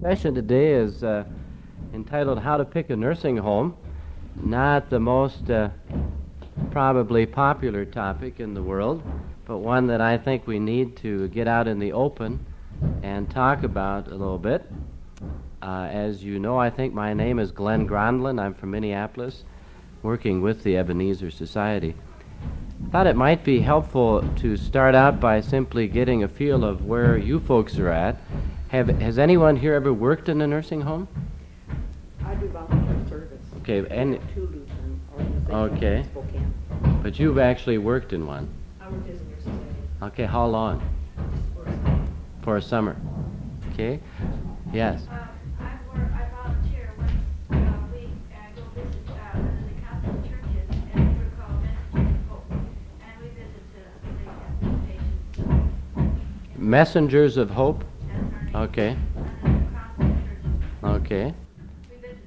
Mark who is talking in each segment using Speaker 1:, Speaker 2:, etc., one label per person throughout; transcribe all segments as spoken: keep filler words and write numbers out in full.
Speaker 1: Session today is uh, entitled How to Pick a Nursing Home. Not the most uh, probably popular topic in the world, but one that I think we need to get out in the open and talk about a little bit. Uh, as you know, I think my name is Glenn Grondlin. I'm from Minneapolis, working with the Ebenezer Society. Thought it might be helpful to start out by simply getting a feel of where you folks are at. Have, has anyone here ever worked in a nursing home?
Speaker 2: I do volunteer service.
Speaker 1: Okay, and
Speaker 2: two Lutheran organizations
Speaker 1: okay,
Speaker 2: in Spokane.
Speaker 1: But you've actually worked in one.
Speaker 2: I worked as a nurse society.
Speaker 1: Okay, how long?
Speaker 2: For a summer.
Speaker 1: For a summer. Okay, yes.
Speaker 3: Uh, I work, I volunteer once a week, and I go visit uh, the Catholic churches, and we're called Messengers of Hope, and we visit uh, the patients.
Speaker 1: Messengers of Hope?
Speaker 3: That's our name.
Speaker 1: Okay,
Speaker 3: And then across the churches,
Speaker 1: okay.
Speaker 3: we visit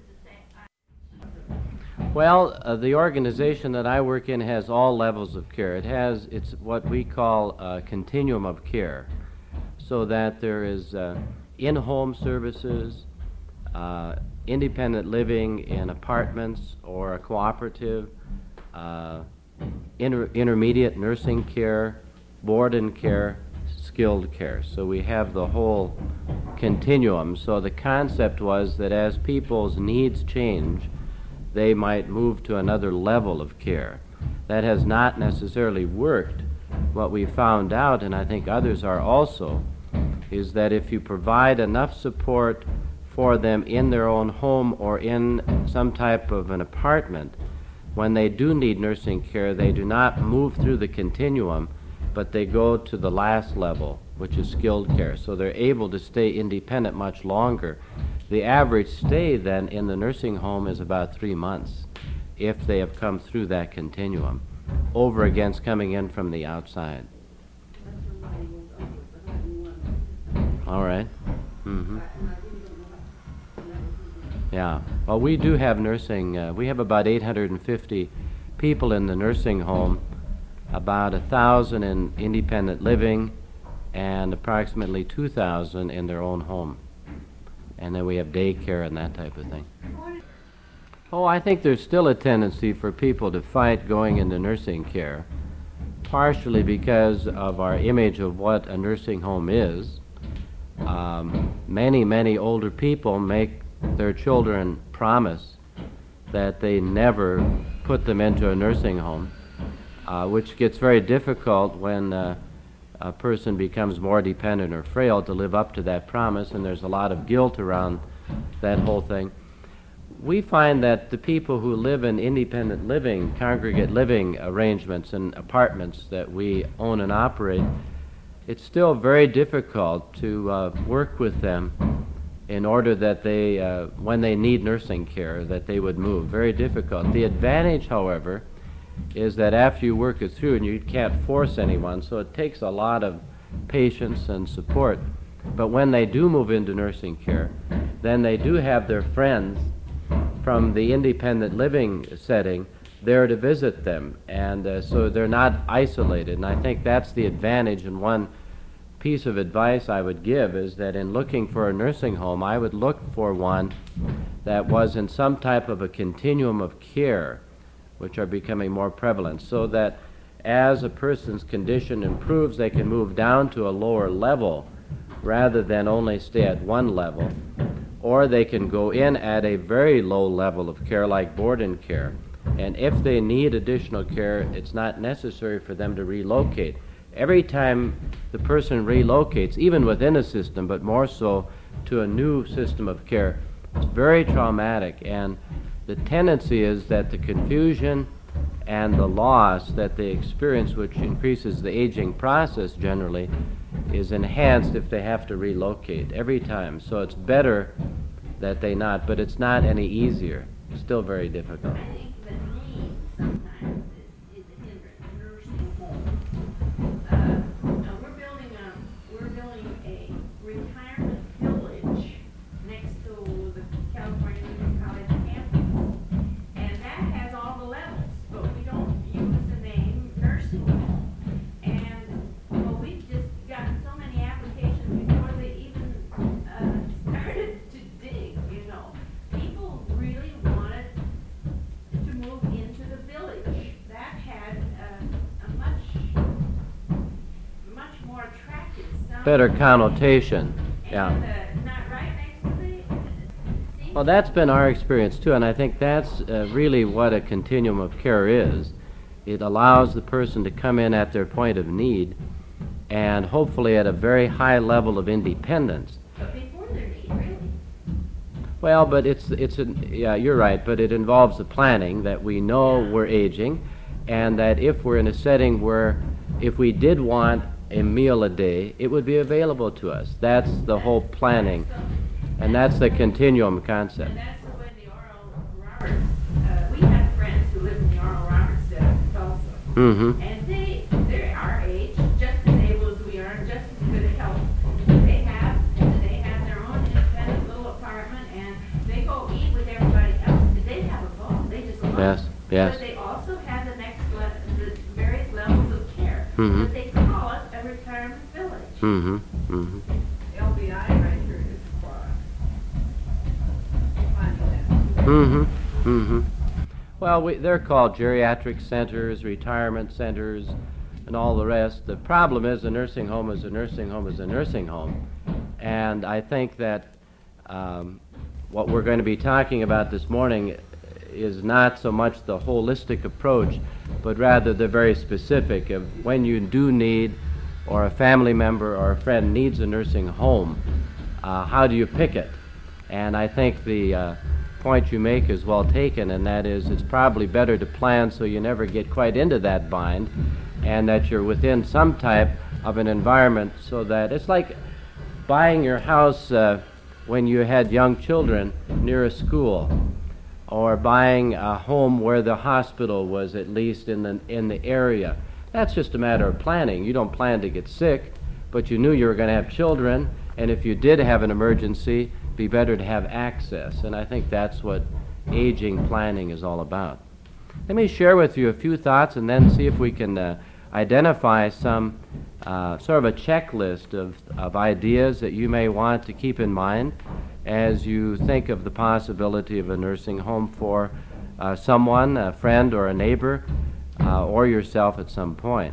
Speaker 3: the same.
Speaker 1: Well, uh, the organization that I work in has all levels of care. It has, it's what we call a continuum of care, so that there is uh, in-home services, uh, independent living in apartments or a cooperative, uh, inter- intermediate nursing care, board and care, skilled care. So we have the whole continuum. So the concept was that as people's needs change, they might move to another level of care. That has not necessarily worked. What we found out, and I think others are also, is that if you provide enough support for them in their own home or in some type of an apartment, when they do need nursing care, they do not move through the continuum, but they go to the last level, which is skilled care. So they're able to stay independent much longer. The average stay then in the nursing home is about three months if they have come through that continuum, over against coming in from the outside. All right. Mm-hmm. Yeah. Well, we do have nursing. Uh, we have about eight hundred fifty people in the nursing home, about one thousand in independent living, and approximately two thousand in their own home. And then we have daycare and that type of thing. Oh, I think there's still a tendency for people to fight going into nursing care, partially because of our image of what a nursing home is. Um, many, many older people make their children promise that they never put them into a nursing home, uh, which gets very difficult when uh, a person becomes more dependent or frail to live up to that promise, and there's a lot of guilt around that whole thing. We find that the people who live in independent living, congregate living arrangements and apartments that we own and operate, it's still very difficult to uh, work with them in order that they, uh, when they need nursing care, that they would move. Very difficult. The advantage, however, is that after you work it through, and you can't force anyone, so it takes a lot of patience and support. But when they do move into nursing care, then they do have their friends from the independent living setting there to visit them, and uh, so they're not isolated. And I think that's the advantage. And one piece of advice I would give is that in looking for a nursing home, I would look for one that was in some type of a continuum of care, which are becoming more prevalent, so that as a person's condition improves, they can move down to a lower level rather than only stay at one level, or they can go in at a very low level of care like board and care. And if they need additional care, it's not necessary for them to relocate. Every time the person relocates, even within a system, but more so to a new system of care, it's very traumatic. And the tendency is that the confusion and the loss that they experience, which increases the aging process generally, is enhanced if they have to relocate every time. So it's better that they not, but it's not any easier. It's still very difficult.
Speaker 4: I think the need sometimes is, is a hindrance. Nursing home. Uh, now we're building a we're building a retirement village next to the California Community College campus, and that has all the levels, but we don't use the name nursing home. And well, we've just gotten so many applications before they even uh, started to
Speaker 1: better connotation. Yeah.
Speaker 4: And, uh, not right next to the, it seems.
Speaker 1: Well, that's been our experience too, and I think that's uh, really what a continuum of care is. It allows the person to come in at their point of need and hopefully at a very high level of independence.
Speaker 4: But before their need, really.
Speaker 1: Well, but it's, it's a, yeah, you're right, but it involves the planning that we know
Speaker 4: Yeah.
Speaker 1: we're aging, and that if we're in a setting where if we did want a meal a day, it would be available to us. That's the whole planning, and that's the continuum concept.
Speaker 4: And that's the way the Oral Roberts, uh, we have friends who live in the Oral Roberts uh, also.
Speaker 1: Mm-hmm.
Speaker 4: And they, they're our age, just as able as we are, and just as good a health. They have, they have their own independent little apartment, and they go eat with everybody else. They have a ball, they just love
Speaker 1: Yes,
Speaker 4: it.
Speaker 1: yes.
Speaker 4: But they also have the next, le- the various levels of care.
Speaker 1: Mhm.
Speaker 4: But they call it a retirement village.
Speaker 1: Mm-hmm. Mm-hmm.
Speaker 2: L B I right here is quad. Finding that.
Speaker 1: Mm-hmm. Mm-hmm. Well, we, they're called geriatric centers, retirement centers, and all the rest. The problem is a nursing home is a nursing home is a nursing home. And I think that um, what we're going to be talking about this morning is not so much the holistic approach, but rather the very specific of when you do need, or a family member or a friend needs a nursing home, uh, how do you pick it? And I think the uh, point you make is well taken, and that is it's probably better to plan so you never get quite into that bind, and that you're within some type of an environment so that it's like buying your house uh, when you had young children near a school, or buying a home where the hospital was at least in the in the area. That's just a matter of planning. You don't plan to get sick, but you knew you were going to have children, and if you did have an emergency, it'd be better to have access. And I think that's what aging planning is all about. Let me share with you a few thoughts and then see if we can uh, identify some uh, sort of a checklist of, of ideas that you may want to keep in mind as you think of the possibility of a nursing home for uh, someone, a friend or a neighbor, uh, or yourself at some point.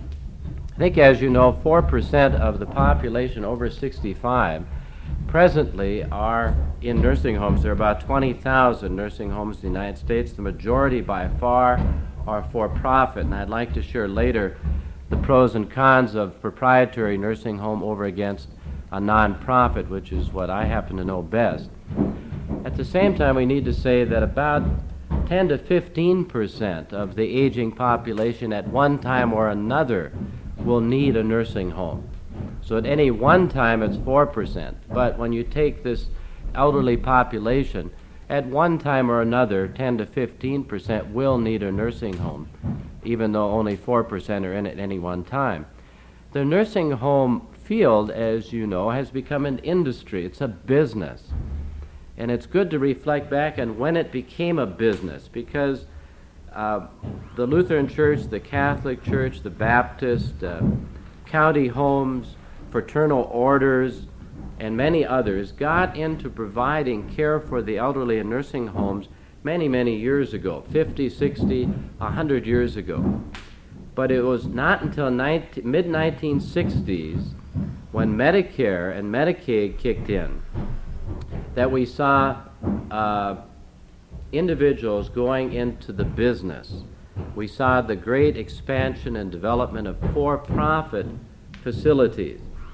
Speaker 1: I think, as you know, four percent of the population over sixty-five presently are in nursing homes. There are about twenty thousand nursing homes in the United States. The majority by far are for-profit, and I'd like to share later the pros and cons of proprietary nursing home over against a non-profit, which is what I happen to know best. At the same time, we need to say that about ten to fifteen percent of the aging population at one time or another will need a nursing home. So at any one time it's four percent, but when you take this elderly population, at one time or another ten to fifteen percent will need a nursing home, even though only four percent are in it at any one time. The nursing home field, as you know, has become an industry. It's a business. And it's good to reflect back on when it became a business, because uh, the Lutheran Church, the Catholic Church, the Baptist, uh, county homes, fraternal orders, and many others got into providing care for the elderly in nursing homes many, many years ago, fifty, sixty, one hundred years ago. But it was not until mid nineteen sixties, when Medicare and Medicaid kicked in, that we saw uh, individuals going into the business. We saw the great expansion and development of for-profit facilities.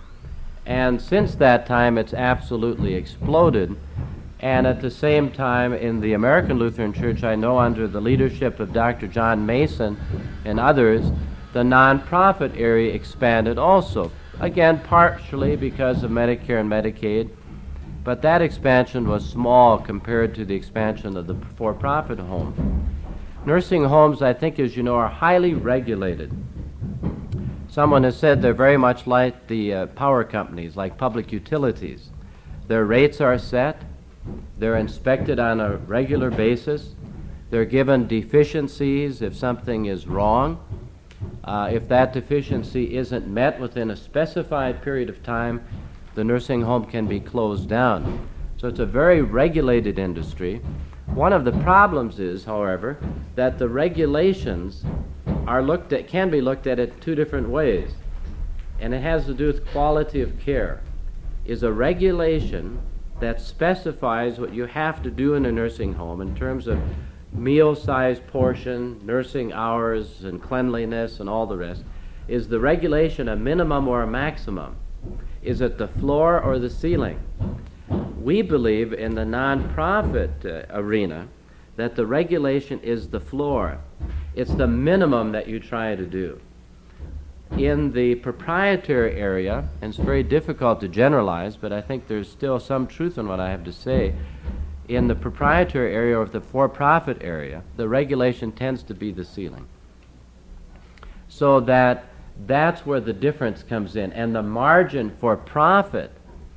Speaker 1: And since that time, it's absolutely exploded. And at the same time, in the American Lutheran Church, I know under the leadership of Doctor John Mason and others, the nonprofit area expanded also. Again, partially because of Medicare and Medicaid, but that expansion was small compared to the expansion of the for-profit home. Nursing homes, I think, as you know, are highly regulated. Someone has said they're very much like the uh, power companies, like public utilities. Their rates are set, they're inspected on a regular basis, they're given deficiencies if something is wrong. Uh, if that deficiency isn't met within a specified period of time, the nursing home can be closed down. So it's a very regulated industry. One of the problems is, however, that the regulations are looked at, can be looked at in two different ways. and it has to do with quality of care, is a regulation that specifies what you have to do in a nursing home in terms of meal size portion, nursing hours, and cleanliness, and all the rest. Is the regulation a minimum or a maximum? Is it the floor or the ceiling? We believe in the nonprofit uh, arena that the regulation is the floor. It's the minimum that you try to do. In the proprietary area, and it's very difficult to generalize, but I think there's still some truth in what I have to say, in the proprietary area or the for-profit area, the regulation tends to be the ceiling. So that that's where the difference comes in. And the margin for profit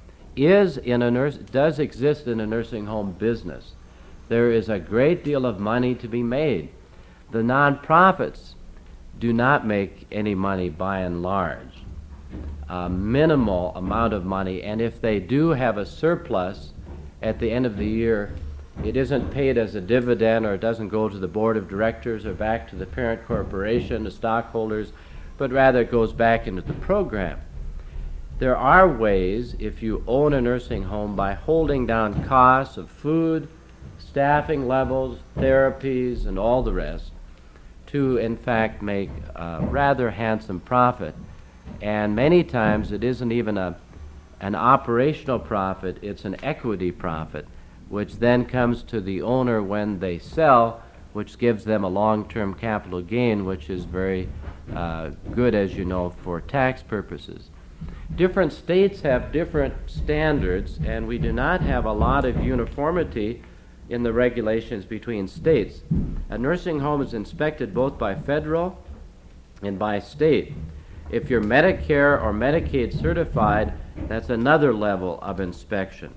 Speaker 1: is in a nurse does exist in a nursing home business. There is a great deal of money to be made. The nonprofits do not make any money by and large. A minimal amount of money, and if they do have a surplus at the end of the year, it isn't paid as a dividend, or it doesn't go to the board of directors or back to the parent corporation, the stockholders, but rather it goes back into the program. There are ways, if you own a nursing home, by holding down costs of food, staffing levels, therapies, and all the rest, to in fact make a rather handsome profit. And many times it isn't even a an operational profit, it's an equity profit, which then comes to the owner when they sell, which gives them a long-term capital gain, which is very uh, good, as you know, for tax purposes. Different states have different standards, and we do not have a lot of uniformity in the regulations between states. A nursing home is inspected both by federal and by state. If you're Medicare or Medicaid certified, that's another level of inspection.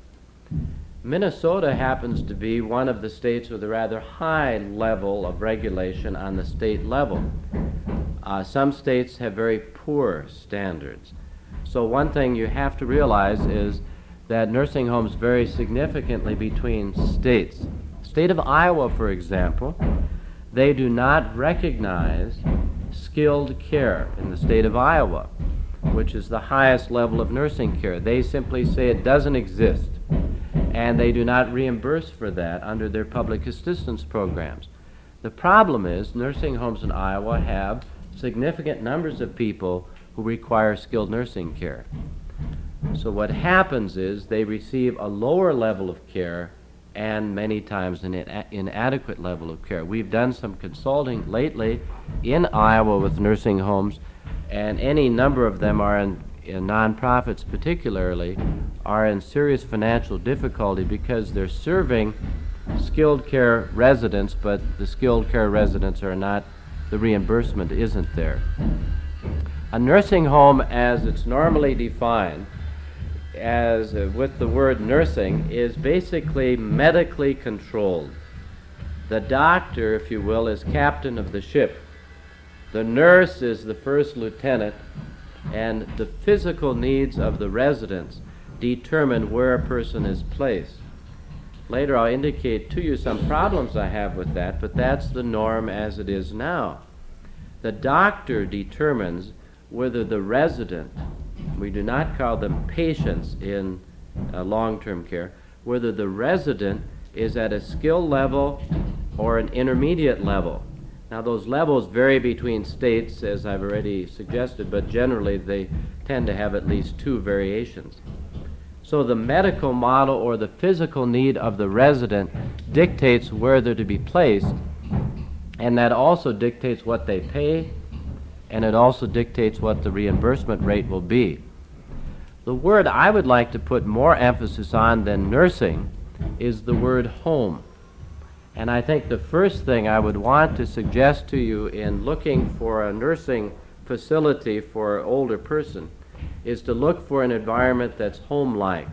Speaker 1: Minnesota happens to be one of the states with a rather high level of regulation on the state level. Uh, some states have very poor standards. So one thing you have to realize is that nursing homes vary significantly between states. State of Iowa, for example, they do not recognize skilled care in the state of Iowa, which is the highest level of nursing care. They simply say it doesn't exist, and they do not reimburse for that under their public assistance programs. The problem is nursing homes in Iowa have significant numbers of people who require skilled nursing care. So what happens is they receive a lower level of care and many times an ina- inadequate level of care. We've done some consulting lately in Iowa with nursing homes, and any number of them are in, in nonprofits particularly, are in serious financial difficulty because they're serving skilled care residents, but the skilled care residents are not, the reimbursement isn't there. A nursing home, as it's normally defined, as uh, with the word nursing, is basically medically controlled. The doctor, if you will, is captain of the ship. The nurse is the first lieutenant, and the physical needs of the residents determine where a person is placed. Later I'll indicate to you some problems I have with that, but that's the norm as it is now. The doctor determines whether the resident, we do not call them patients in uh, long-term care, whether the resident is at a skill level or an intermediate level. Now those levels vary between states, as I've already suggested, but generally they tend to have at least two variations. So the medical model or the physical need of the resident dictates where they're to be placed, and that also dictates what they pay, and it also dictates what the reimbursement rate will be. The word I would like to put more emphasis on than nursing is the word home. And I think the first thing I would want to suggest to you in looking for a nursing facility for an older person is to look for an environment that's home-like.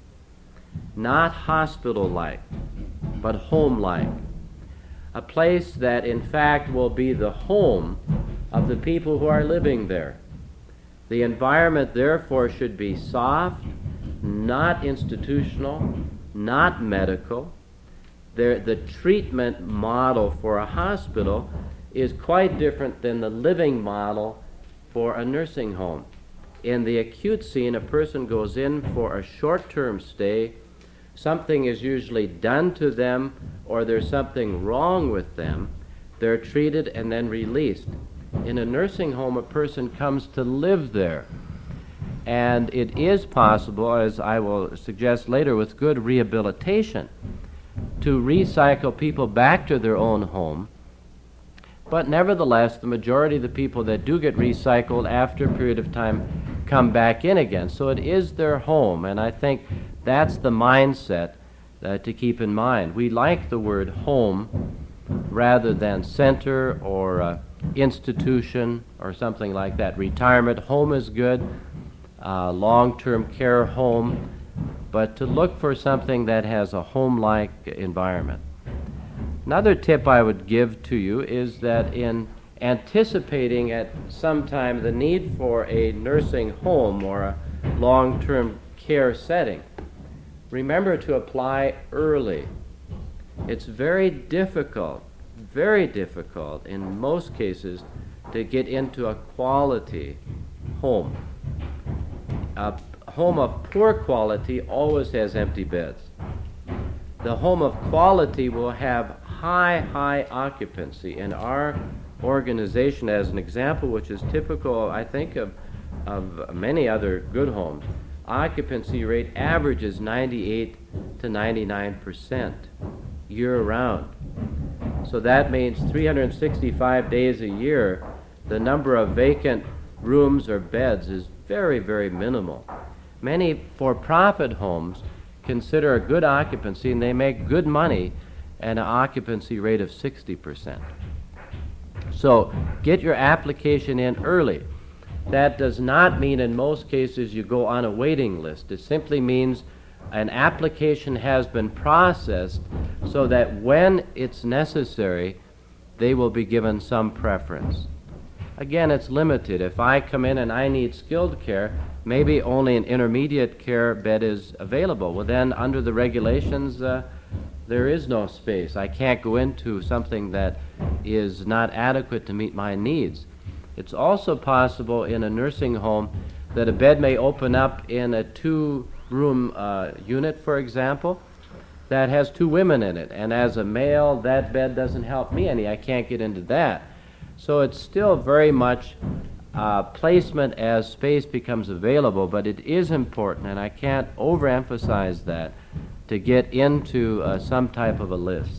Speaker 1: Not hospital-like, but home-like. A place that in fact will be the home of the people who are living there. The environment therefore should be soft, not institutional, not medical. The, the treatment model for a hospital is quite different than the living model for a nursing home. In the acute scene, a person goes in for a short-term stay. Something is usually done to them, or there's something wrong with them. They're treated and then released. In a nursing home, a person comes to live there. And it is possible, as I will suggest later, with good rehabilitation, to recycle people back to their own home. But nevertheless, the majority of the people that do get recycled after a period of time come back in again. So it is their home, and I think that's the mindset uh, to keep in mind. We like the word home rather than center or uh, institution or something like that. Retirement home is good, uh, long-term care home, but to look for something that has a home-like environment. Another tip I would give to you is that in anticipating at some time the need for a nursing home or a long-term care setting, remember to apply early. It's very difficult, very difficult in most cases to get into a quality home. A home of poor quality always has empty beds. The home of quality will have high, high occupancy. In our organization, as an example, which is typical, I think, of, of many other good homes, occupancy rate averages ninety-eight to ninety-nine percent year-round. So that means three hundred sixty-five days a year, the number of vacant rooms or beds is very, very minimal. Many for-profit homes consider a good occupancy, and they make good money at an occupancy rate of sixty percent. So get your application in early. That does not mean in most cases you go on a waiting list. It simply means an application has been processed so that when it's necessary, they will be given some preference. Again, it's limited. If I come in and I need skilled care, maybe only an intermediate care bed is available. Well, then under the regulations, uh, there is no space. I can't go into something that is not adequate to meet my needs. It's also possible in a nursing home that a bed may open up in a two-room uh, unit, for example, that has two women in it. And as a male, that bed doesn't help me any. I can't get into that. So it's still very much uh, placement as space becomes available, but it is important, and I can't overemphasize that, to get into uh, some type of a list.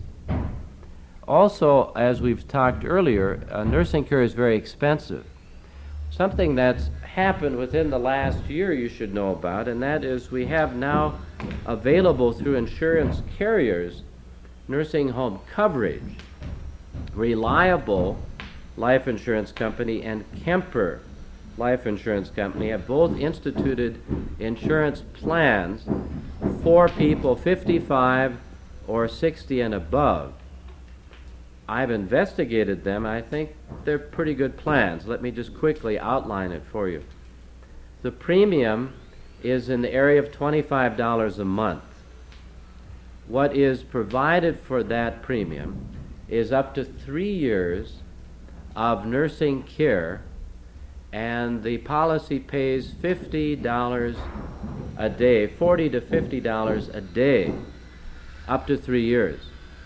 Speaker 1: Also, as we've talked earlier, uh, nursing care is very expensive. Something that's happened within the last year you should know about, and that is we have now available through insurance carriers nursing home coverage. Reliable Life Insurance Company and Kemper Life Insurance Company have both instituted insurance plans for people fifty-five or sixty and above. I've investigated them. I think they're pretty good plans. Let me just quickly outline it for you. The premium is in the area of twenty-five dollars a month. What is provided for that premium is up to three years of nursing care, and the policy pays fifty dollars a day, forty to fifty dollars a day, up to three years.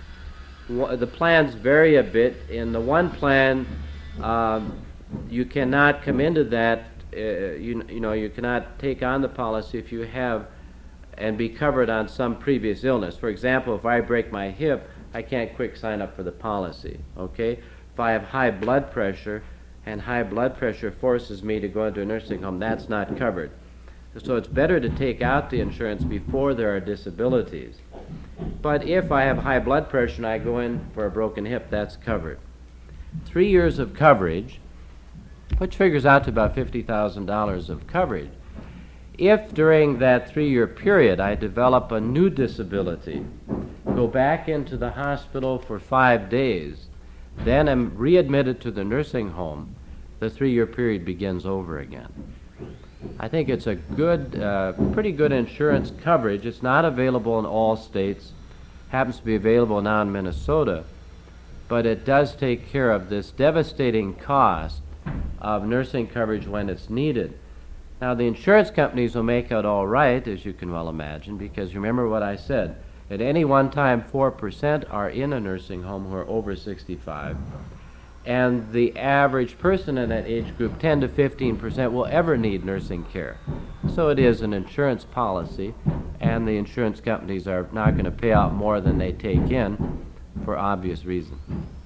Speaker 1: The plans vary a bit. In the one plan, um, you cannot come into that, uh, you, you know, you cannot take on the policy if you have and be covered on some previous illness. For example, if I break my hip, I can't quick sign up for the policy, okay? If I have high blood pressure and high blood pressure forces me to go into a nursing home, that's not covered. So it's better to take out the insurance before there are disabilities. But if I have high blood pressure and I go in for a broken hip, that's covered. Three years of coverage, which figures out to about fifty thousand dollars of coverage. If during that three-year period I develop a new disability, go back into the hospital for five days, then am readmitted to the nursing home, the three-year period begins over again. I think it's a good, uh, pretty good insurance coverage. It's not available in all states, happens to be available now in Minnesota, but it does take care of this devastating cost of nursing coverage when it's needed. Now, the insurance companies will make out all right, as you can well imagine, because remember what I said. At any one time, four percent are in a nursing home who are over sixty-five. And the average person in that age group, ten to fifteen percent, will ever need nursing care. So it is an insurance policy, and the insurance companies are not going to pay out more than they take in for obvious reasons.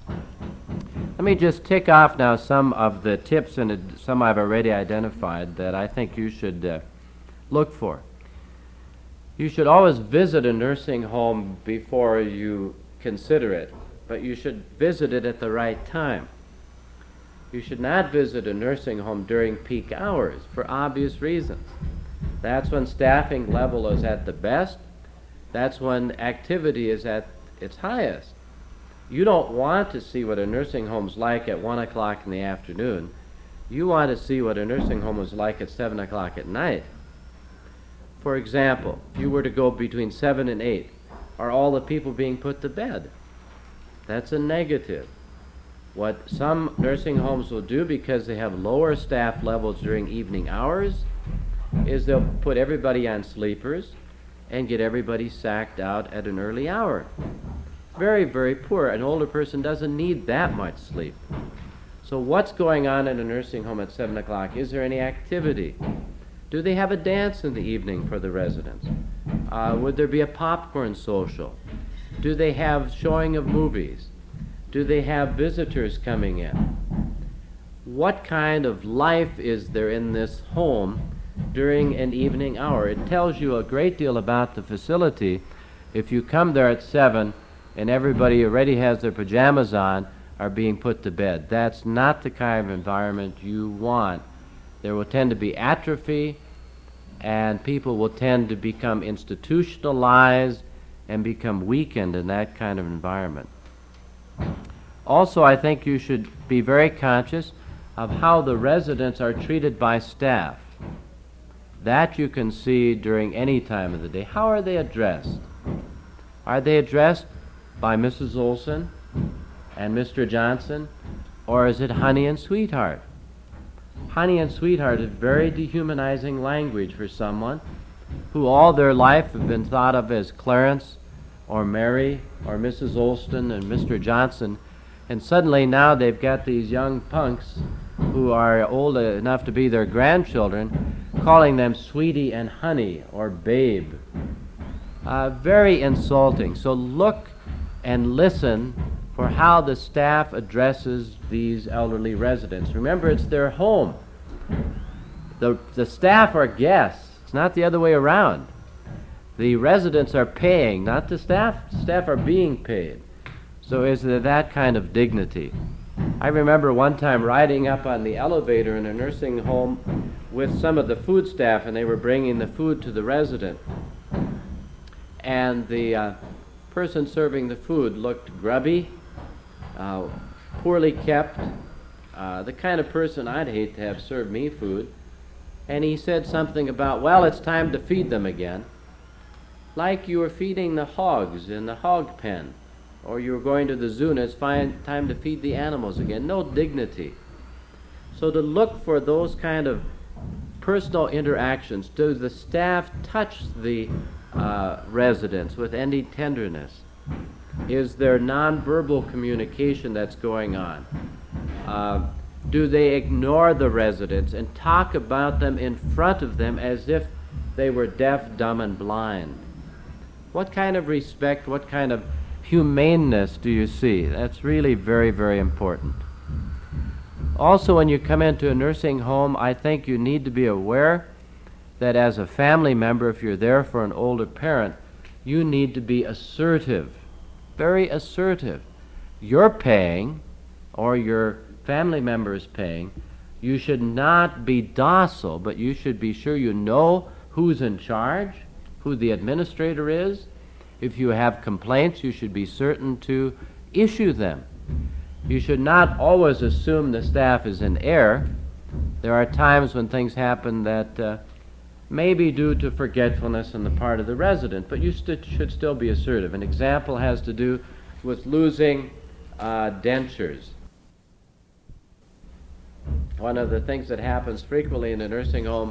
Speaker 1: Let me just tick off now some of the tips, and uh, some I've already identified that I think you should uh, look for. You should always visit a nursing home before you consider it, but you should visit it at the right time. You should not visit a nursing home during peak hours for obvious reasons. That's when staffing level is at the best. That's when activity is at its highest. You don't want to see what a nursing home's like at one o'clock in the afternoon. You want to see what a nursing home is like at seven o'clock at night. For example, if you were to go between seven and eight, are all the people being put to bed? That's a negative. What some nursing homes will do, because they have lower staff levels during evening hours, is they'll put everybody on sleepers and get everybody sacked out at an early hour. Very, very poor. An older person doesn't need that much sleep. So what's going on in a nursing home at seven o'clock? Is there any activity? Do they have a dance in the evening for the residents? Uh, would there be a popcorn social? Do they have showing of movies? Do they have visitors coming in? What kind of life is there in this home during an evening hour? It tells you a great deal about the facility if you come there at seven and everybody already has their pajamas on, are being put to bed. That's not the kind of environment you want. There will tend to be atrophy, and people will tend to become institutionalized and become weakened in that kind of environment. Also, I think you should be very conscious of how the residents are treated by staff. That you can see during any time of the day. How are they addressed? Are they addressed by Missus Olson and Mister Johnson, or is it honey and sweetheart? Honey and sweetheart is very dehumanizing language for someone who all their life have been thought of as Clarence or Mary or Missus Olson and Mister Johnson, and suddenly now they've got these young punks who are old enough to be their grandchildren calling them sweetie and honey or babe. Uh, very insulting. So look and listen for how the staff addresses these elderly residents. Remember, it's their home. The, the staff are guests. It's not the other way around. The residents are paying, not the staff. Staff are being paid. So is there that kind of dignity? I remember one time riding up on the elevator in a nursing home with some of the food staff, and they were bringing the food to the resident. And the uh, person serving the food looked grubby, uh, poorly kept, uh, the kind of person I'd hate to have serve me food. And he said something about, well, it's time to feed them again. Like you were feeding the hogs in the hog pen, or you were going to the zoo and it's fine, time to feed the animals again. No dignity. So to look for those kind of personal interactions, do the staff touch the uh, residents with any tenderness? Is there nonverbal communication that's going on? Uh, do they ignore the residents and talk about them in front of them as if they were deaf, dumb, and blind? What kind of respect, what kind of humaneness do you see? That's really very, very important. Also, when you come into a nursing home, I think you need to be aware that as a family member, if you're there for an older parent, you need to be assertive, very assertive. You're paying, or your family member is paying. You should not be docile, but you should be sure you know who's in charge, who the administrator is. If you have complaints, you should be certain to issue them. You should not always assume the staff is in error. There are times when things happen that uh, may be due to forgetfulness on the part of the resident, but you st- should still be assertive. An example has to do with losing uh, dentures. One of the things that happens frequently in a nursing home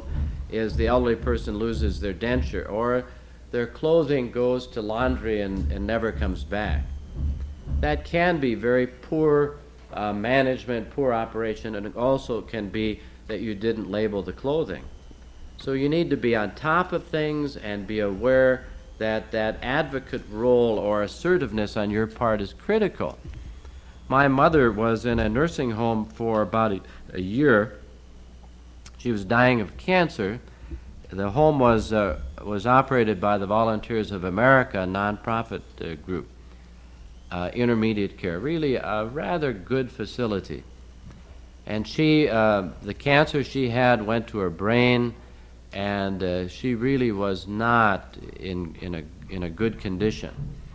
Speaker 1: is the elderly person loses their denture, or their clothing goes to laundry and, and never comes back. That can be very poor uh, management, poor operation, and it also can be that you didn't label the clothing. So you need to be on top of things and be aware that that advocate role or assertiveness on your part is critical. My mother was in a nursing home for about a, a year. She was dying of cancer. The home was uh, was operated by the Volunteers of America, a nonprofit uh, group, uh, intermediate care, really a rather good facility. And she, uh, the cancer she had went to her brain, and uh, she really was not in in a in a good condition.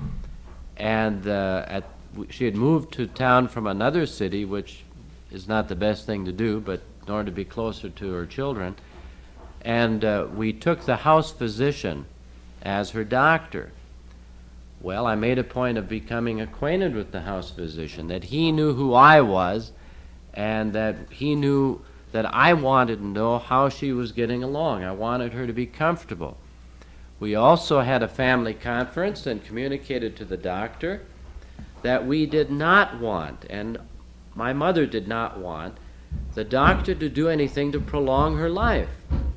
Speaker 1: And uh, at she had moved to town from another city, which is not the best thing to do, but in order to be closer to her children. And uh, we took the house physician as her doctor. Well, I made a point of becoming acquainted with the house physician, that he knew who I was, and that he knew that I wanted to know how she was getting along. I wanted her to be comfortable. We also had a family conference and communicated to the doctor that we did not want, and my mother did not want, the doctor to do anything to prolong her life.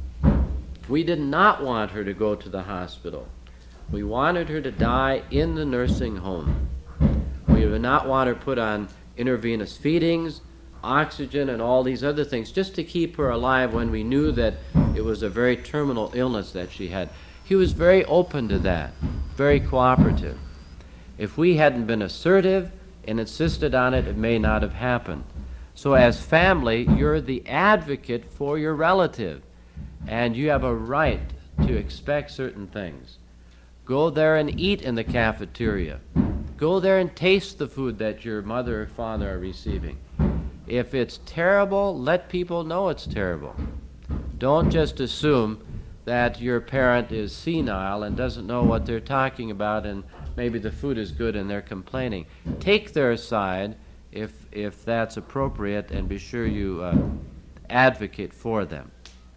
Speaker 1: We did not want her to go to the hospital. We wanted her to die in the nursing home. We did not want her put on intravenous feedings, oxygen, and all these other things just to keep her alive when we knew that it was a very terminal illness that she had. He was very open to that, very cooperative. If we hadn't been assertive and insisted on it, it may not have happened. So as family, you're the advocate for your relative, and you have a right to expect certain things. Go there and eat in the cafeteria. Go there and taste the food that your mother or father are receiving. If it's terrible, let people know it's terrible. Don't just assume that your parent is senile and doesn't know what they're talking about, and maybe the food is good and they're complaining. Take their side if if that's appropriate, and be sure you uh, advocate for them.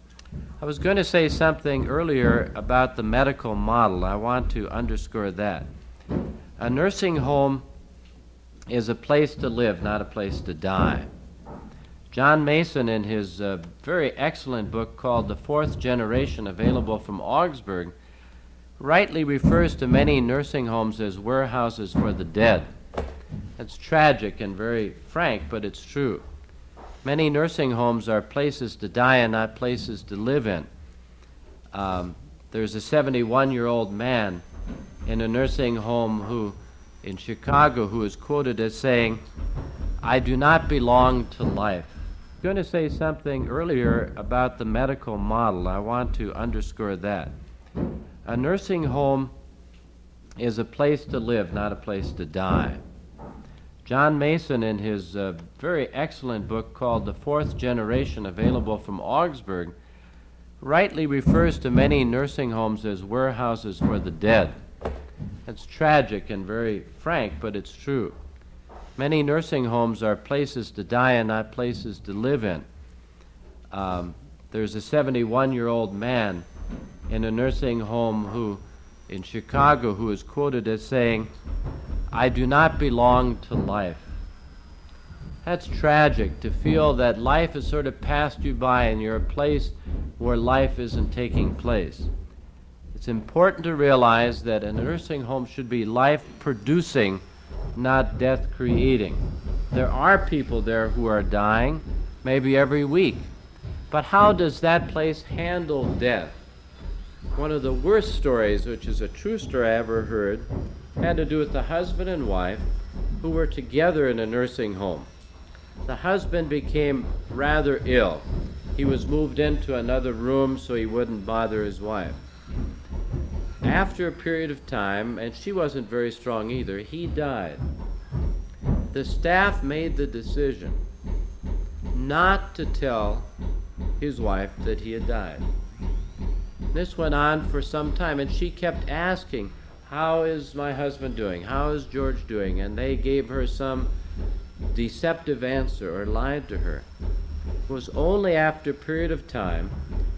Speaker 1: I was going to say something earlier about the medical model. I want to underscore that. A nursing home is a place to live, not a place to die. John Mason, in his uh, very excellent book called The Fourth Generation, available from Augsburg, rightly refers to many nursing homes as warehouses for the dead. It's tragic and very frank, but it's true. Many nursing homes are places to die and not places to live in. Um, there's a seventy-one-year-old man in a nursing home who, in Chicago, who is quoted as saying, "I do not belong to life." I'm going to say something earlier about the medical model. I want to underscore that. A nursing home is a place to live, not a place to die. John Mason, in his uh, very excellent book called The Fourth Generation, available from Augsburg, rightly refers to many nursing homes as warehouses for the dead. It's tragic and very frank, but it's true. Many nursing homes are places to die and not places to live in. Um, there's a seventy-one-year-old man in a nursing home who, in Chicago, who is quoted as saying, "I do not belong to life." That's tragic, to feel that life has sort of passed you by and you're a place where life isn't taking place. It's important to realize that a nursing home should be life-producing, not death-creating. There are people there who are dying, maybe every week. But how does that place handle death? One of the worst stories, which is a true story I ever heard, had to do with the husband and wife who were together in a nursing home. The husband became rather ill. He was moved into another room so he wouldn't bother his wife. After a period of time, and she wasn't very strong either, he died. The staff made the decision not to tell his wife that he had died. This went on for some time, and she kept asking, "How is my husband doing? How is George doing?" And they gave her some deceptive answer or lied to her. It was only after a period of time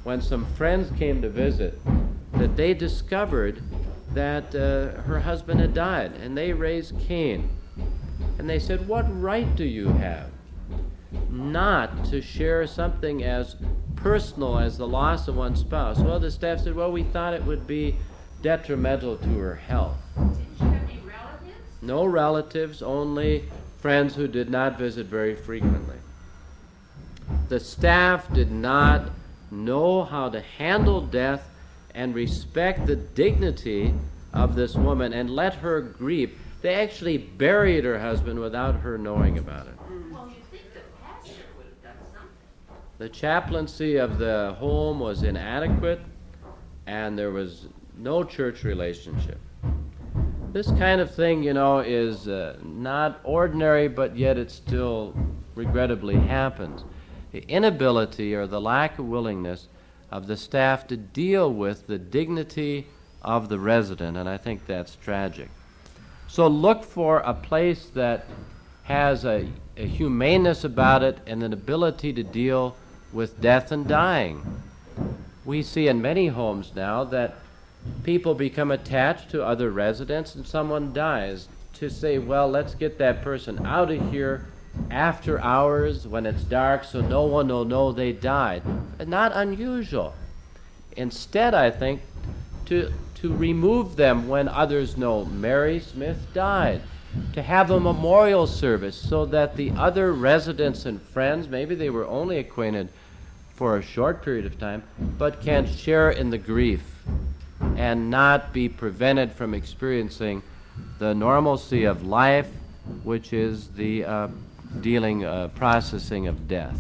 Speaker 1: when some friends came to visit, that they discovered that uh, her husband had died, and they raised Cain. And they said, what right do you have not to share something as personal as the loss of one's spouse? Well, the staff said, well, we thought it would be detrimental to her health.
Speaker 4: Didn't you have any relatives?
Speaker 1: No relatives, only friends who did not visit very frequently. The staff did not know how to handle death and respect the dignity of this woman and let her grieve. They actually buried her husband without her knowing about it.
Speaker 4: Well, you think the pastor would have done something.
Speaker 1: The chaplaincy of the home was inadequate, and there was no church relationship. This kind of thing, you know, is uh, not ordinary, but yet it still regrettably happens. The inability or the lack of willingness of the staff to deal with the dignity of the resident, and I think that's tragic. So look for a place that has a, a humaneness about it and an ability to deal with death and dying. We see in many homes now that people become attached to other residents and someone dies, to say, well, let's get that person out of here after hours when it's dark so no one will know they died. Not unusual. Instead, I think, to to remove them when others know Mary Smith died, to have a memorial service so that the other residents and friends, maybe they were only acquainted for a short period of time, but can share in the grief and not be prevented from experiencing the normalcy of life, which is the uh, dealing, uh, processing of death.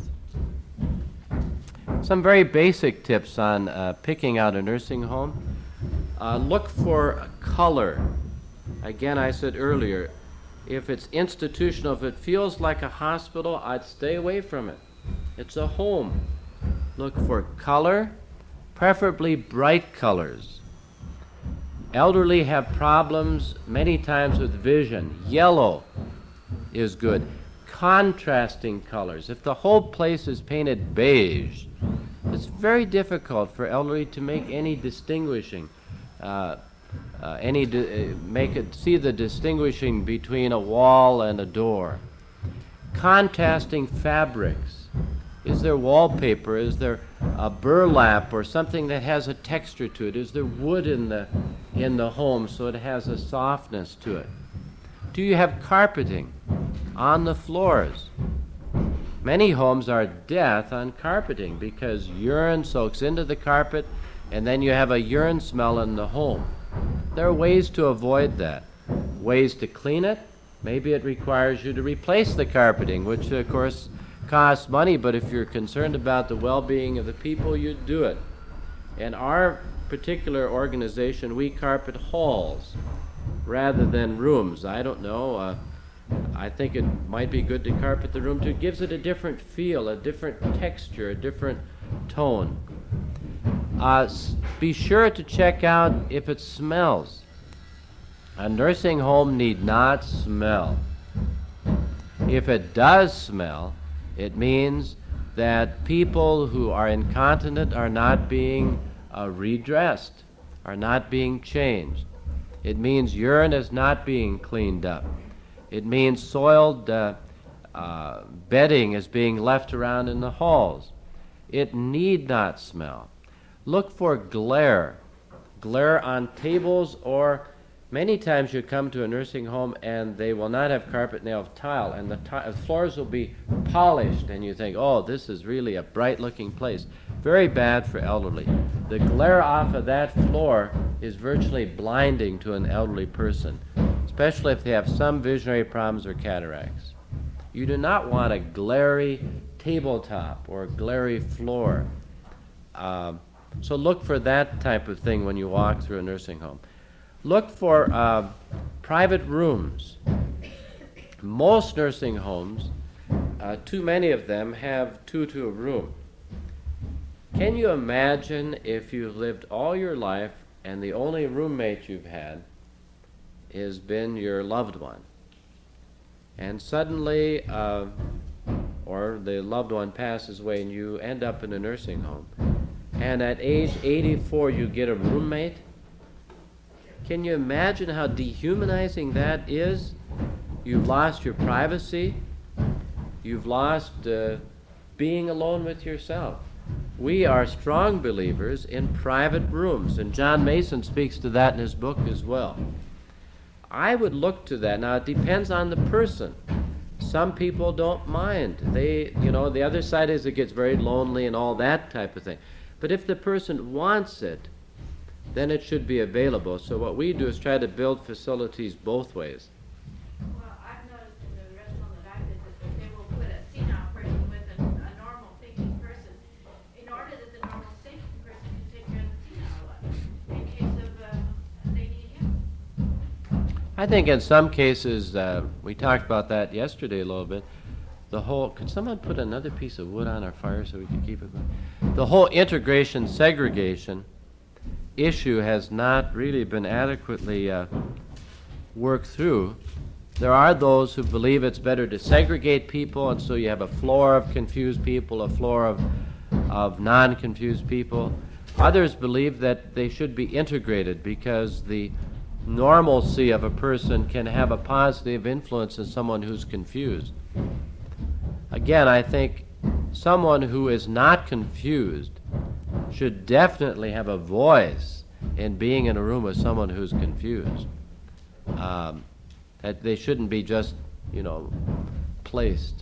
Speaker 1: Some very basic tips on uh, picking out a nursing home. Uh, look for color. Again, I said earlier, if it's institutional, if it feels like a hospital, I'd stay away from it. It's a home. Look for color, preferably bright colors. Elderly have problems many times with vision. Yellow is good. Contrasting colors. If the whole place is painted beige, it's very difficult for elderly to make any distinguishing, uh, uh, any di- uh, make it see the distinguishing between a wall and a door. Contrasting fabrics. Is there wallpaper? Is there a burlap or something that has a texture to it? Is there wood in the in the home so it has a softness to it? Do you have carpeting on the floors? Many homes are death on carpeting because urine soaks into the carpet and then you have a urine smell in the home. There are ways to avoid that. Ways to clean it. Maybe it requires you to replace the carpeting, which of course costs money, but if you're concerned about the well-being of the people, you do it. In our particular organization, we carpet halls rather than rooms. I don't know. Uh, I think it might be good to carpet the room too. It gives it a different feel, a different texture, a different tone. Uh, be sure to check out if it smells. A nursing home need not smell. If it does smell, it means that people who are incontinent are not being uh, redressed, are not being changed. It means urine is not being cleaned up. It means soiled uh, uh, bedding is being left around in the halls. It need not smell. Look for glare. Glare on tables, or many times you come to a nursing home and they will not have carpet and they'll have tile, and the ti- floors will be polished, and you think, oh, this is really a bright-looking place. Very bad for elderly. The glare off of that floor is virtually blinding to an elderly person, especially if they have some visionary problems or cataracts. You do not want a glary tabletop or a glary floor. Uh, so look for that type of thing when you walk through a nursing home. Look for uh, private rooms. Most nursing homes, uh, too many of them, have two to a room. Can you imagine if you've lived all your life and the only roommate you've had has been your loved one, and suddenly, uh, or the loved one passes away and you end up in a nursing home? and at age eighty-four you get a roommate. Can you imagine how dehumanizing that is? You've lost your privacy. You've lost uh, being alone with yourself. We are strong believers in private rooms, and John Mason speaks to that in his book as well. I would look to that. Now, it depends on the person. Some people don't mind. They, you know, the other side is it gets very lonely and all that type of thing. But if the person wants it, then it should be available. So what we do is try to build facilities both ways.
Speaker 3: Well, I've noticed in the rest home that I visit that they will put a senile person with a, a normal thinking person in order that the normal thinking person can take care of the senile one in case of uh, they need help.
Speaker 1: I think in some cases, uh, we talked about that yesterday a little bit, the whole, could someone put another piece of wood on our fire so we can keep it going? The whole integration segregation issue has not really been adequately uh, worked through. There are those who believe it's better to segregate people, and so you have a floor of confused people, a floor of, of non-confused people. Others believe that they should be integrated because the normalcy of a person can have a positive influence in someone who's confused. Again, I think someone who is not confused should definitely have a voice in being in a room with someone who's confused. Um, that they shouldn't be just, you know, placed.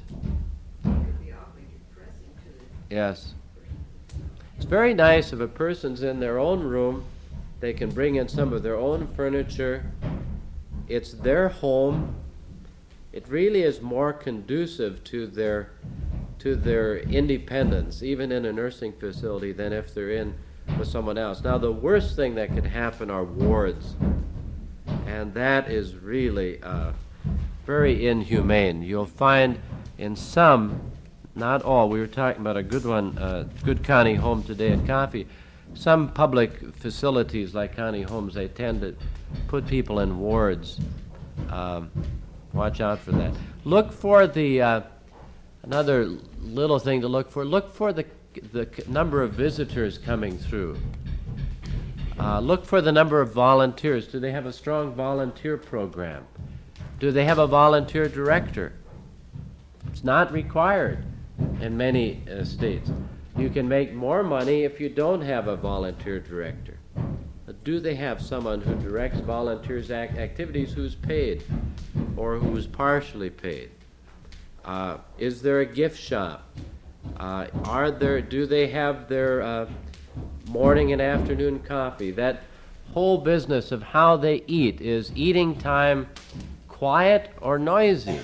Speaker 1: Yes. It's very nice if a person's in their own room, they can bring in some of their own furniture. It's their home. It really is more conducive to their to their independence, even in a nursing facility, than if they're in with someone else. Now, the worst thing that could happen are wards, and that is really uh, very inhumane. You'll find in some, not all, we were talking about a good one, uh, good county home today at coffee, some public facilities like county homes, they tend to put people in wards. Um, watch out for that. Look for the... Uh, Another little thing to look for, look for the, the number of visitors coming through. Uh, look for the number of volunteers. Do they have a strong volunteer program? Do they have a volunteer director? It's not required in many uh, states. You can make more money if you don't have a volunteer director. But do they have someone who directs volunteers' act- activities who's paid or who's partially paid? Uh, is there a gift shop? Uh, are there? Do they have their uh, morning and afternoon coffee? That whole business of how they eat, is eating time quiet or noisy?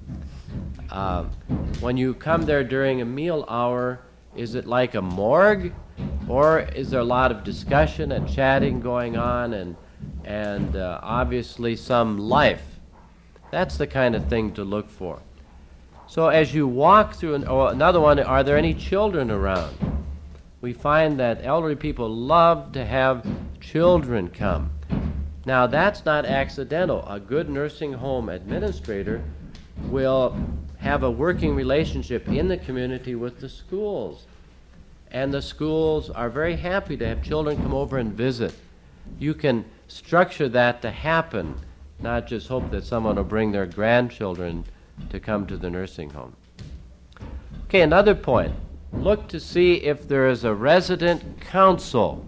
Speaker 1: Uh, when you come there during a meal hour, is it like a morgue, or is there a lot of discussion and chatting going on, and and uh, obviously some life? That's the kind of thing to look for. So as you walk through, an, or another one, are there any children around? We find that elderly people love to have children come. Now, that's not accidental. A good nursing home administrator will have a working relationship in the community with the schools. And the schools are very happy to have children come over and visit. You can structure that to happen, not just hope that someone will bring their grandchildren to come to the nursing home. Okay, another point. Look to see if there is a resident council.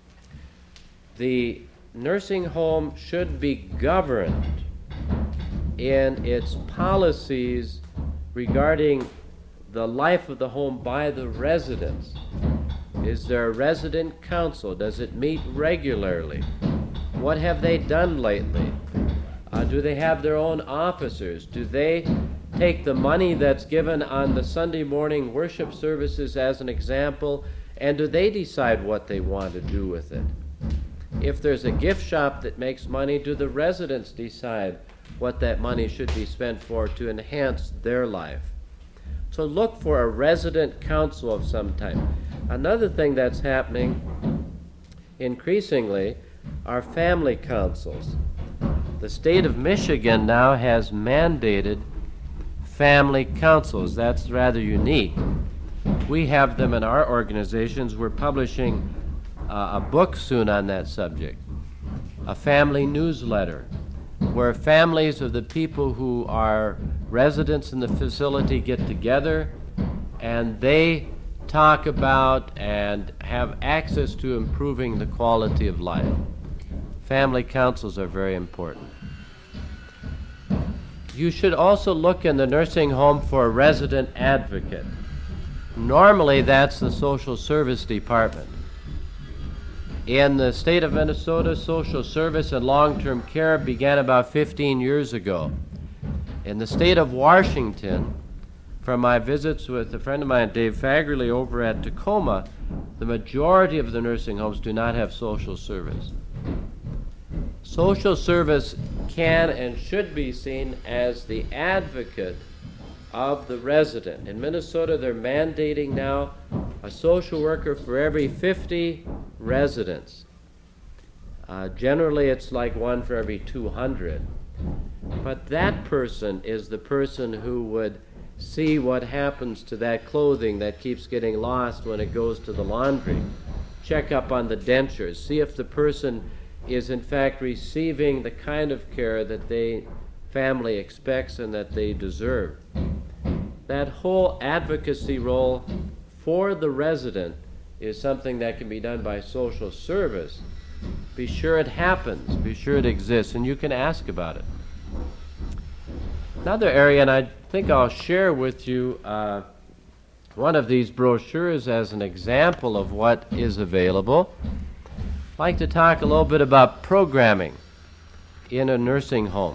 Speaker 1: The nursing home should be governed in its policies regarding the life of the home by the residents. Is there a resident council? Does it meet regularly? What have they done lately? Uh, do they have their own officers? Do they take the money that's given on the Sunday morning worship services as an example, and do they decide what they want to do with it? If there's a gift shop that makes money, do the residents decide what that money should be spent for to enhance their life? So look for a resident council of some type. Another thing that's happening increasingly are family councils. The state of Michigan now has mandated family councils. That's rather unique. We have them in our organizations. We're publishing uh, a book soon on that subject, a family newsletter, where families of the people who are residents in the facility get together and they talk about and have access to improving the quality of life. Family councils are very important. You should also look in the nursing home for a resident advocate. Normally, that's the social service department. In the state of Minnesota, social service and long-term care began about fifteen years ago. In the state of Washington, from my visits with a friend of mine, Dave Fagerly, over at Tacoma, the majority of the nursing homes do not have social service. Social service can and should be seen as the advocate of the resident. In Minnesota, they're mandating now a social worker for every fifty residents. Uh, generally, it's like one for every two hundred. But that person is the person who would see what happens to that clothing that keeps getting lost when it goes to the laundry. Check up on the dentures. See if the person is in fact receiving the kind of care that the family expects and that they deserve. That whole advocacy role for the resident is something that can be done by social service. Be sure it happens. Be sure it exists, and you can ask about it. Another area, and I think I'll share with you uh, one of these brochures as an example of what is available. I'd like to talk a little bit about programming in a nursing home.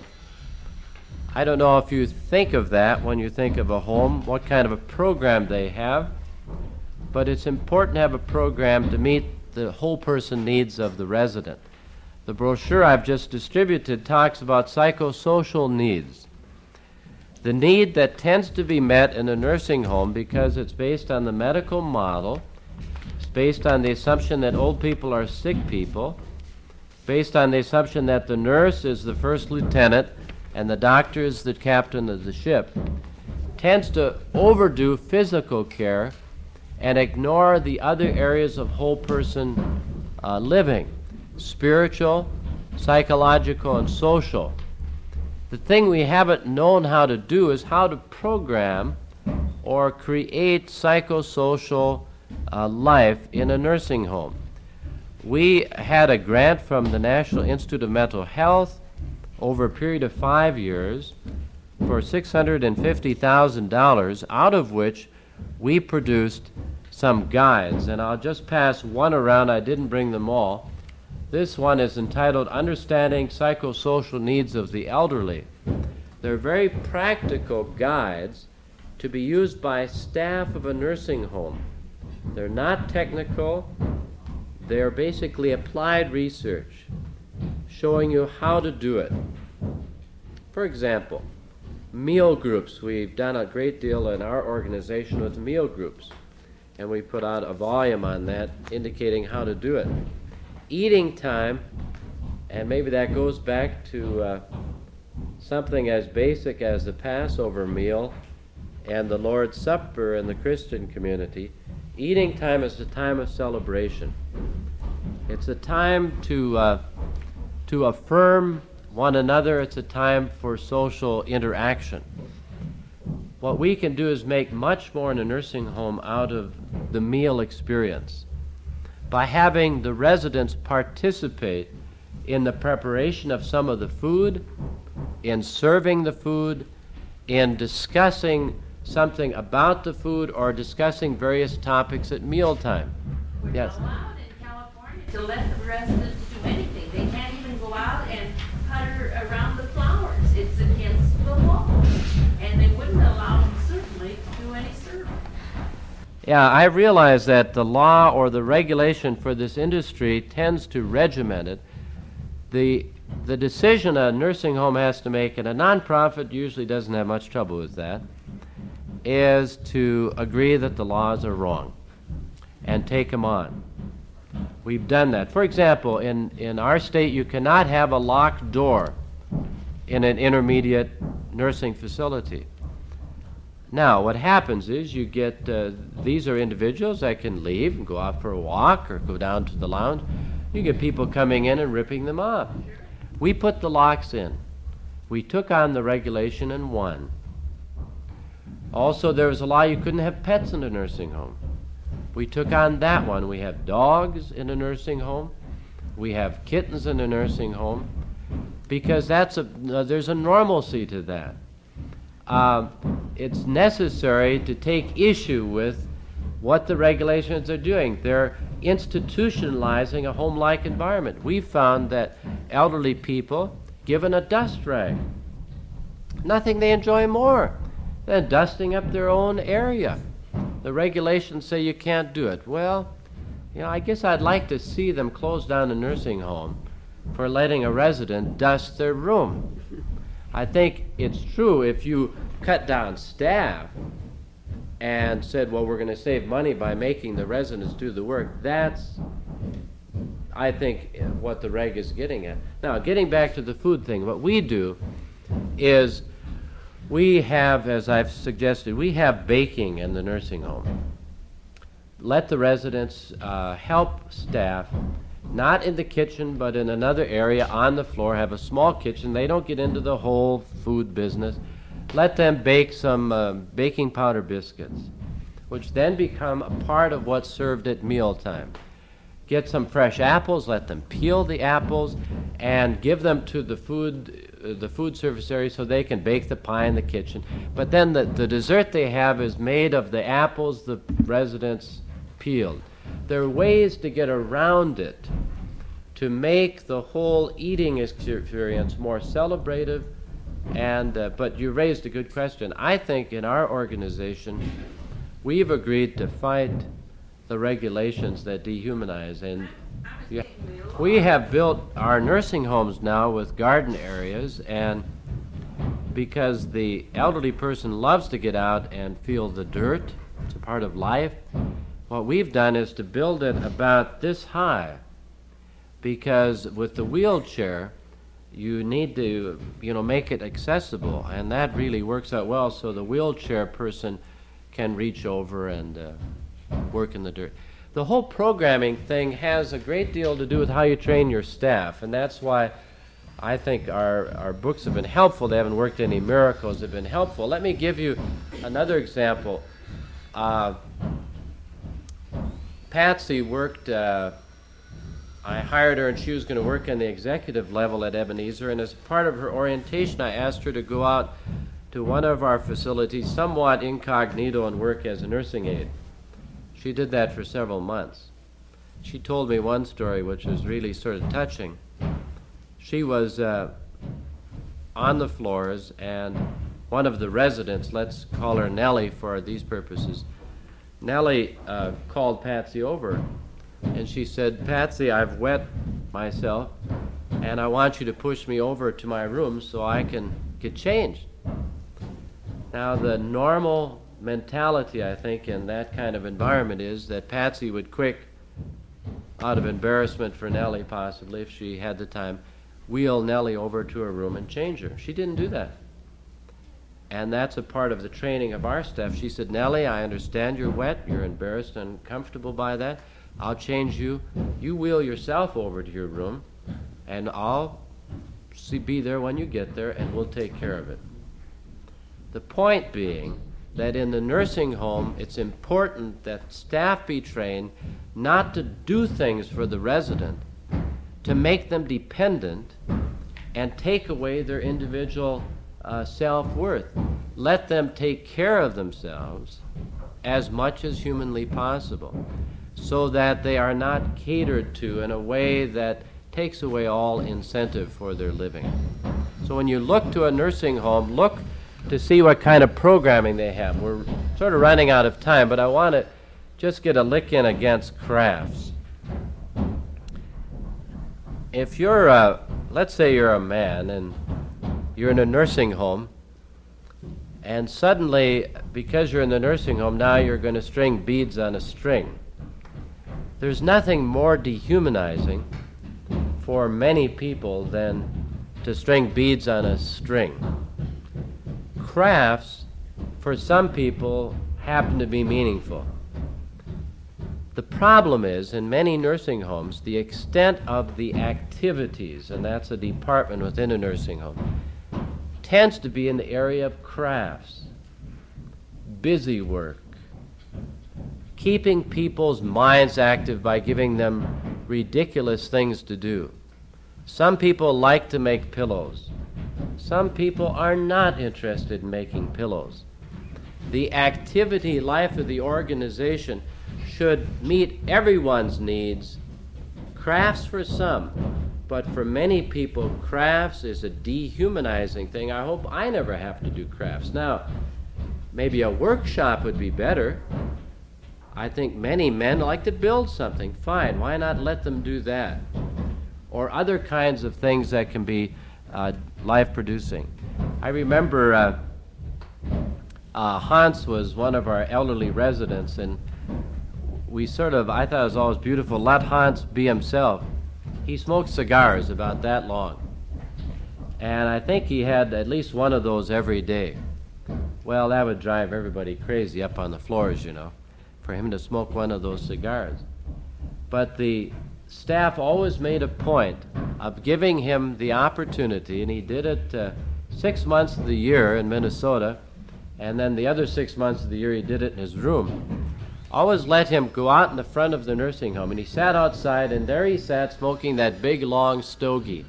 Speaker 1: I don't know if you think of that when you think of a home, what kind of a program they have, but it's important to have a program to meet the whole person needs of the resident. The brochure I've just distributed talks about psychosocial needs. The need that tends to be met in a nursing home because it's based on the medical model, it's based on the assumption that old people are sick people, based on the assumption that the nurse is the first lieutenant and the doctor is the captain of the ship, tends to overdo physical care and ignore the other areas of whole person uh, living, spiritual, psychological, and social. The thing we haven't known how to do is how to program or create psychosocial uh, life in a nursing home. We had a grant from the National Institute of Mental Health over a period of five years for six hundred fifty thousand dollars, out of which we produced some guides. And I'll just pass one around. I didn't bring them all. This one is entitled Understanding Psychosocial Needs of the Elderly. They're very practical guides to be used by staff of a nursing home. They're not technical. They're basically applied research, showing you how to do it. For example, meal groups. We've done a great deal in our organization with meal groups, and we put out a volume on that indicating how to do it. Eating time, and maybe that goes back to uh, something as basic as the Passover meal and the Lord's Supper in the Christian community. Eating time is a time of celebration. It's a time to uh, to affirm one another. It's a time for social interaction. What we can do is make much more in a nursing home out of the meal experience by having the residents participate in the preparation of some of the food, in serving the food, in discussing something about the food, or discussing various topics at mealtime.
Speaker 4: We're
Speaker 1: Yes.
Speaker 4: not allowed in California to let the residents do anything. They can't even go out and putter around the flowers. It's against the law. And they wouldn't allow them certainly to do any serving.
Speaker 1: Yeah, I realize that the law or the regulation for this industry tends to regiment it. The, the decision a nursing home has to make, and a nonprofit usually doesn't have much trouble with that, is to agree that the laws are wrong and take them on. We've done that. For example, in, in our state, you cannot have a locked door in an intermediate nursing facility. Now, what happens is you get, uh, these are individuals that can leave and go out for a walk or go down to the lounge. You get people coming in and ripping them off. We put the locks in. We took on the regulation and won. Also, there was a law you couldn't have pets in a nursing home. We took on that one. We have dogs in a nursing home. We have kittens in a nursing home because that's a, uh, there's a normalcy to that. Uh, it's necessary to take issue with what the regulations are doing. They're institutionalizing a home-like environment. We found that elderly people, given a dust rag, nothing they enjoy more than dusting up their own area. The regulations say you can't do it. Well, you know, I guess I'd like to see them close down a nursing home for letting a resident dust their room. I think it's true if you cut down staff and said, well, we're going to save money by making the residents do the work. That's, I think, what the reg is getting at. Now, getting back to the food thing, what we do is we have, as I've suggested, we have baking in the nursing home. Let the residents uh, help staff, not in the kitchen, but in another area on the floor, have a small kitchen. They don't get into the whole food business. Let them bake some uh, baking powder biscuits, which then become a part of what's served at mealtime. Get some fresh apples, let them peel the apples, and give them to the food uh, the food service area so they can bake the pie in the kitchen. But then the, the dessert they have is made of the apples the residents peeled. There are ways to get around it to make the whole eating experience more celebrative. And uh, but you raised a good question. I think in our organization we've agreed to fight the regulations that dehumanize, and yeah, we have built our nursing homes now with garden areas, and because the elderly person loves to get out and feel the dirt, it's a part of life, what we've done is to build it about this high, because with the wheelchair you need to, you know, make it accessible, and that really works out well so the wheelchair person can reach over and uh, work in the dirt. The whole programming thing has a great deal to do with how you train your staff, and that's why I think our, our books have been helpful. They haven't worked any miracles. They've been helpful. Let me give you another example. Uh, Patsy worked... Uh, I hired her, and she was going to work on the executive level at Ebenezer, and as part of her orientation I asked her to go out to one of our facilities somewhat incognito and work as a nursing aide. She did that for several months. She told me one story which was really sort of touching. She was uh, on the floors, and one of the residents, let's call her Nellie for these purposes, Nellie uh, called Patsy over, and she said, Patsy, I've wet myself, and I want you to push me over to my room so I can get changed. Now, the normal mentality, I think, in that kind of environment is that Patsy would quick, out of embarrassment for Nellie possibly, if she had the time, wheel Nellie over to her room and change her. She didn't do that. And that's a part of the training of our staff. She said, Nellie, I understand you're wet, you're embarrassed and uncomfortable by that. I'll change you. You wheel yourself over to your room, and I'll see, be there when you get there, and we'll take care of it. The point being that in the nursing home, it's important that staff be trained not to do things for the resident, to make them dependent and take away their individual uh, self-worth. Let them take care of themselves as much as humanly possible, so that they are not catered to in a way that takes away all incentive for their living. So when you look to a nursing home, look to see what kind of programming they have. We're sort of running out of time, but I want to just get a lick in against crafts. If you're a, let's say you're a man and you're in a nursing home, and suddenly, because you're in the nursing home, now you're going to string beads on a string. There's nothing more dehumanizing for many people than to string beads on a string. Crafts for some people, happen to be meaningful. The problem is, in many nursing homes, the extent of the activities, and that's a department within a nursing home, tends to be in the area of crafts, busy work, keeping people's minds active by giving them ridiculous things to do. Some people like to make pillows. Some people are not interested in making pillows. The activity life of the organization should meet everyone's needs. Crafts for some, but for many people, crafts is a dehumanizing thing. I hope I never have to do crafts. Now, maybe a workshop would be better. I think many men like to build something. Fine, why not let them do that? Or other kinds of things that can be uh, life-producing. I remember uh, uh, Hans was one of our elderly residents, and we sort of, I thought it was always beautiful, let Hans be himself. He smoked cigars about that long. And I think he had at least one of those every day. Well, that would drive everybody crazy up on the floors, you know, for him to smoke one of those cigars. But the staff always made a point of giving him the opportunity, and he did it uh, six months of the year in Minnesota, and then the other six months of the year he did it in his room. Always let him go out in the front of the nursing home, and he sat outside, and there he sat smoking that big, long stogie.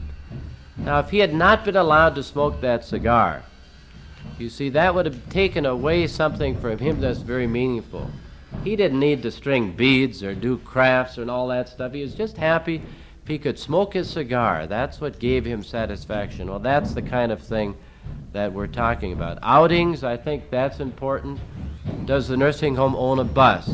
Speaker 1: Now, if he had not been allowed to smoke that cigar, you see, that would have taken away something from him that's very meaningful. He didn't need to string beads or do crafts and all that stuff. He was just happy if he could smoke his cigar. That's what gave him satisfaction. Well, that's the kind of thing that we're talking about. Outings, I think that's important. Does the nursing home own a bus?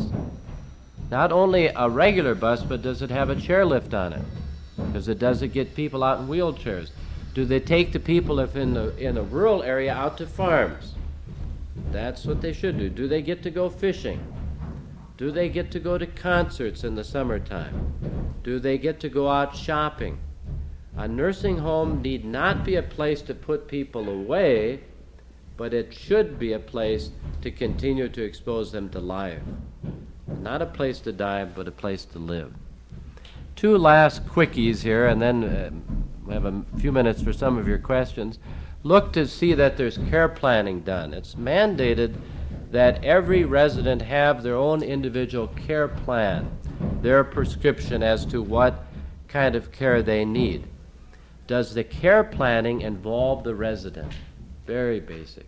Speaker 1: Not only a regular bus, but does it have a chairlift on it? Because it does it get people out in wheelchairs? Do they take the people, if in the in a rural area, out to farms? That's what they should do. Do they get to go fishing? Do they get to go to concerts in the summertime? Do they get to go out shopping? A nursing home need not be a place to put people away, but it should be a place to continue to expose them to life. Not a place to die, but a place to live. Two last quickies here, and then uh, we have a few minutes for some of your questions. Look to see that there's care planning done. It's mandated that every resident have their own individual care plan, their prescription as to what kind of care they need. Does the care planning involve the resident? Very basic.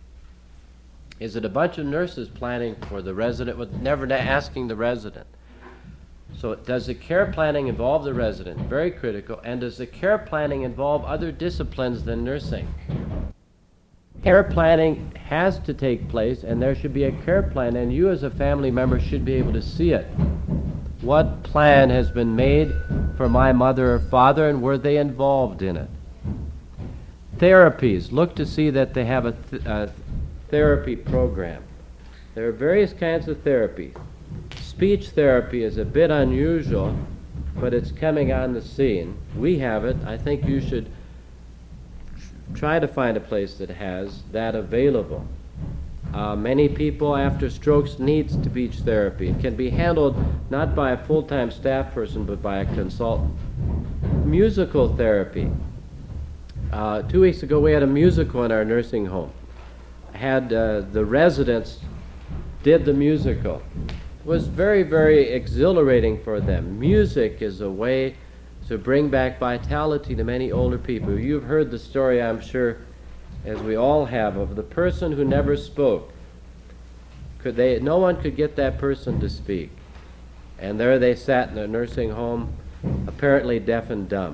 Speaker 1: Is it a bunch of nurses planning for the resident with never asking the resident? So does the care planning involve the resident? Very critical. And does the care planning involve other disciplines than nursing? Care planning has to take place, and there should be a care plan, and you as a family member should be able to see it. What plan has been made for my mother or father, and were they involved in it? Therapies. Look to see that they have a, th- a therapy program. There are various kinds of therapy. Speech therapy is a bit unusual, but it's coming on the scene. We have it. I think you should try to find a place that has that available. Uh, many people after strokes need speech therapy. It can be handled not by a full-time staff person, but by a consultant. Musical therapy. Uh, two weeks ago we had a musical in our nursing home. Had uh, the residents did the musical. It was very, very exhilarating for them. Music is a way to bring back vitality to many older people. You've heard the story, I'm sure, as we all have, of the person who never spoke. Could they? No one could get that person to speak. And there they sat in a nursing home, apparently deaf and dumb.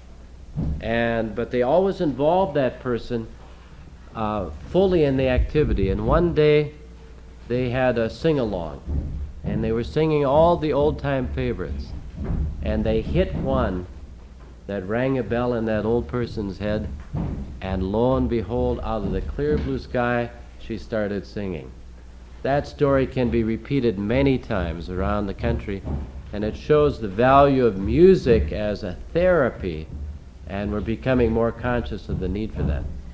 Speaker 1: And but they always involved that person uh, fully in the activity. And one day they had a sing-along, and they were singing all the old-time favorites. And they hit one that rang a bell in that old person's head, and lo and behold, out of the clear blue sky, she started singing. That story can be repeated many times around the country, and it shows the value of music as a therapy, and we're becoming more conscious of the need for that.